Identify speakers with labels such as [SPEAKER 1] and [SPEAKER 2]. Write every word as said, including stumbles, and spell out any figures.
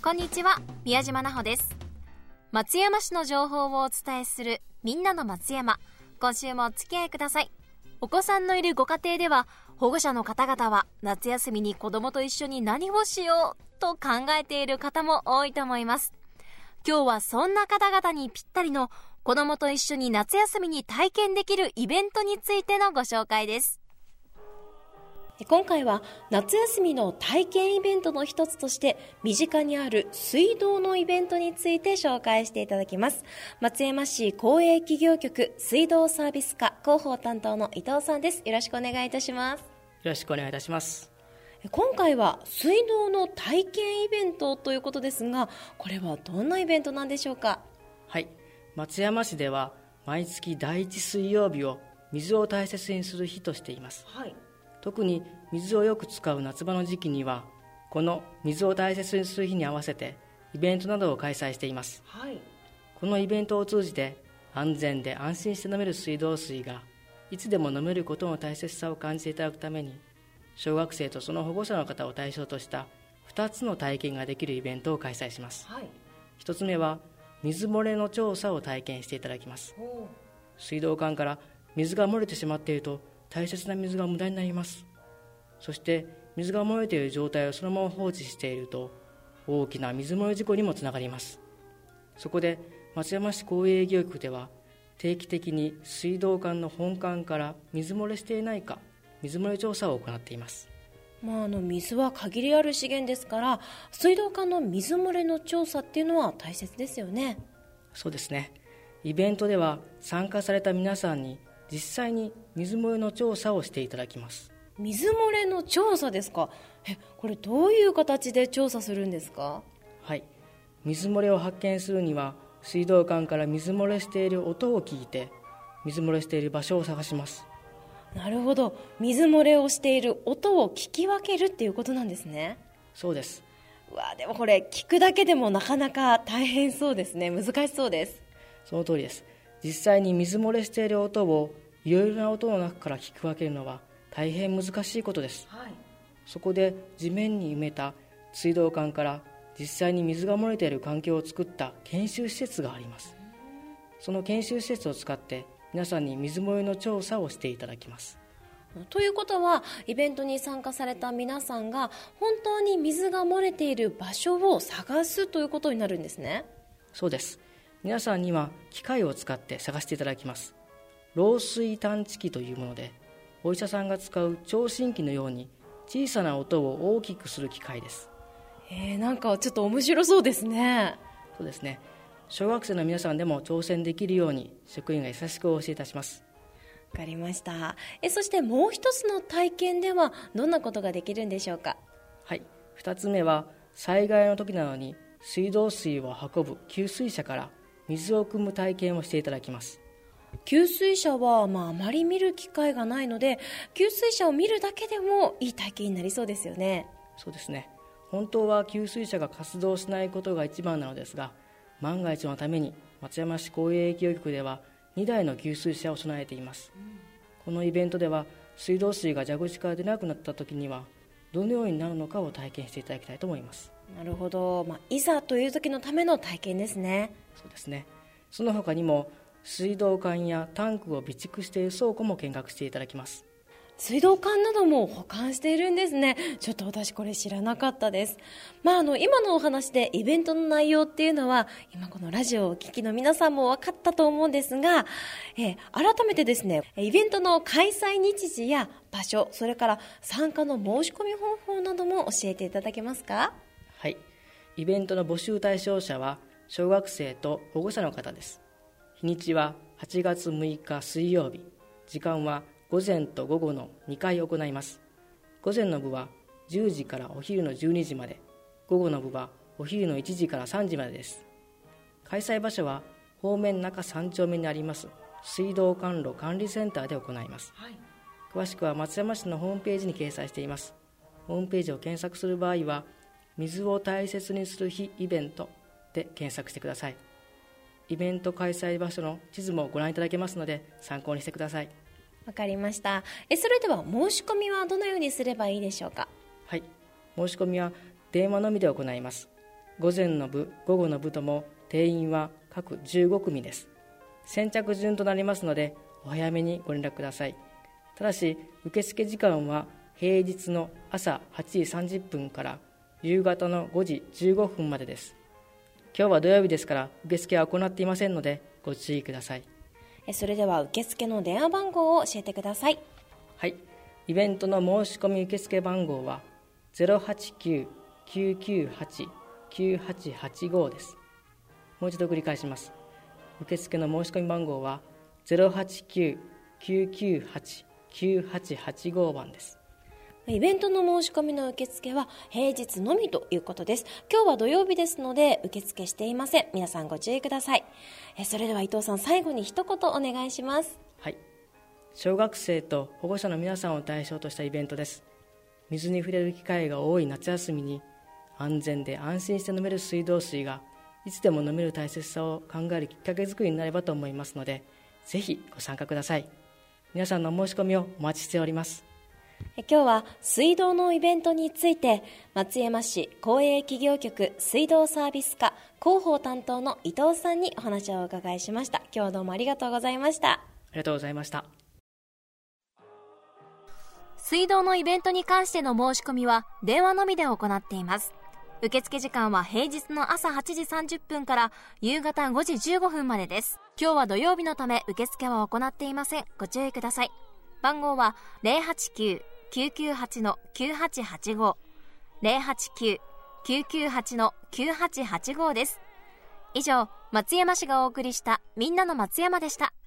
[SPEAKER 1] こんにちは、宮島奈穂です。松山市の情報をお伝えするみんなの松山。今週もお付き合いください。お子さんのいるご家庭では、保護者の方々は夏休みに子供と一緒に何をしようと考えている方も多いと思います。今日はそんな方々にぴったりの子供と一緒に夏休みに体験できるイベントについてのご紹介です。今回は夏休みの体験イベントの一つとして身近にある水道のイベントについて紹介していただきます。松山市公営企業局水道サービス課広報担当の伊藤さんです。よろしくお願いいたします。よ
[SPEAKER 2] ろしくお願いいたします。
[SPEAKER 1] 今回は水道の体験イベントということですが、これはどんなイベントなんでしょうか？
[SPEAKER 2] はい、松山市では毎月第一水曜日を水を大切にする日としています。はい、特に水をよく使う夏場の時期にはこの水を大切にする日に合わせてイベントなどを開催しています。はい、このイベントを通じて安全で安心して飲める水道水がいつでも飲めることの大切さを感じていただくために、小学生とその保護者の方を対象としたふたつの体験ができるイベントを開催します。はい、ひとつめは水漏れの調査を体験していただきます。水道管から水が漏れてしまっていると大切な水が無駄になります。そして水が漏れている状態をそのまま放置していると大きな水漏れ事故にもつながります。そこで松山市公営業局では定期的に水道管の本管から水漏れしていないか水漏れ調査を行っています。
[SPEAKER 1] まあ、あの水は限りある資源ですから、水道管の水漏れの調査っていうのは大切ですよね。
[SPEAKER 2] そうですね。イベントでは参加された皆さんに実際に水漏れの調査をしていただきます。
[SPEAKER 1] 水漏れの調査ですか？え、これどういう形で調査するんですか？
[SPEAKER 2] はい、水漏れを発見するには水道管から水漏れしている音を聞いて水漏れしている場所を探します。
[SPEAKER 1] なるほど、水漏れをしている音を聞き分けるっていうことなんですね。
[SPEAKER 2] そうです。
[SPEAKER 1] うわ、でもこれ聞くだけでもなかなか大変そうですね。難しそうです。
[SPEAKER 2] その通りです。実際に水漏れしている音をいろいろな音の中から聞き分けるのは大変難しいことです。はい、そこで地面に埋めた水道管から実際に水が漏れている環境を作った研修施設があります。その研修施設を使って皆さんに水漏れの調査をしていただきます。
[SPEAKER 1] ということは、イベントに参加された皆さんが本当に水が漏れている場所を探すということになるんですね。
[SPEAKER 2] そうです。皆さんには機械を使って探していただきます。漏水探知機というもので、お医者さんが使う聴診器のように小さな音を大きくする機械です。
[SPEAKER 1] えー、なんかちょっと面白そうですね。
[SPEAKER 2] そうですね。小学生の皆さんでも挑戦できるように職員が優しくお教えいたします。
[SPEAKER 1] わかりました。えそしてもう一つの体験ではどんなことができるんでしょうか？
[SPEAKER 2] はい、ふたつめは災害の時などに水道水を運ぶ給水車から水を汲む体験をしていただきます。
[SPEAKER 1] 給水車は、まあ、あまり見る機会がないので、給水車を見るだけでもいい体験になりそうですよね。
[SPEAKER 2] そうですね。本当は給水車が活動しないことが一番なのですが、万が一のために松山市公営企業局ではにだいの給水車を備えています。うん、このイベントでは水道水が蛇口から出なくなった時にはどのようになるのかを体験していただきたいと思います。
[SPEAKER 1] なるほど、まあ、いざという時のための体験ですね。
[SPEAKER 2] そうですね。その他にも水道管やタンクを備蓄している倉庫も見学していただきます。
[SPEAKER 1] 水道管なども保管しているんですね。ちょっと私これ知らなかったです。まあ、あの今のお話でイベントの内容っていうのは今このラジオをお聞きの皆さんも分かったと思うんですが、えー、改めてですね、イベントの開催日時や場所、それから参加の申し込み方法なども教えていただけますか？
[SPEAKER 2] はい、イベントの募集対象者は小学生と保護者の方です。日にちははちがつむいか水曜日、時間は午前と午後のにかい行います。午前の部はじゅうじからお昼のじゅうにじまで、午後の部はお昼のいちじからさんじまでです。開催場所は方面中さんちょうめにあります水道管路管理センターで行います。はい、詳しくは松山市のホームページに掲載しています。ホームページを検索する場合は水を大切にする日イベントで検索してください。イベント開催場所の地図もご覧いただけますので参考にしてください。
[SPEAKER 1] わかりました。えそれでは申し込みはどのようにすればいいでしょうか？
[SPEAKER 2] はい、申し込みは電話のみで行います。 午前の部、午後の部とも定員は各じゅうごくみです。先着順となりますのでお早めにご連絡ください。ただし受付時間は平日の朝はちじさんじゅっぷんから夕方のごじじゅうごふんまでです。今日は土曜日ですから受付は行っていませんのでご注意ください。
[SPEAKER 1] それでは受付の電話番号を教えてください。
[SPEAKER 2] はい、イベントの申し込み受付番号は ゼロはちきゅう きゅうきゅうはち きゅうはちはちご です。もう一度繰り返します。受付の申し込み番号は ゼロはちきゅう きゅうきゅうはち きゅうはちはちご 番です。
[SPEAKER 1] イベントの申し込みの受付は平日のみということです。今日は土曜日ですので受付していません。皆さんご注意ください。えそれでは伊藤さん、最後に一言お願いします。
[SPEAKER 2] はい、小学生と保護者の皆さんを対象としたイベントです。水に触れる機会が多い夏休みに安全で安心して飲める水道水がいつでも飲める大切さを考えるきっかけ作りになればと思いますので、ぜひご参加ください。皆さんのお申し込みをお待ちしております。
[SPEAKER 1] 今日は水道のイベントについて松山市公営企業局水道サービス課広報担当の伊藤さんにお話をお伺いしました。今日はどうもありがとうございました。
[SPEAKER 2] ありがとうございました。
[SPEAKER 1] 水道のイベントに関しての申し込みは電話のみで行っています。受付時間は平日の朝はちじさんじゅっぷんから夕方ごじじゅうごふんまでです。今日は土曜日のため受付は行っていません。ご注意ください。番号は ゼロはちきゅう きゅうきゅうはち きゅうはちはちご ゼロはちきゅう きゅうきゅうはち きゅうはちはちご です。以上、松山市がお送りしたみんなの松山でした。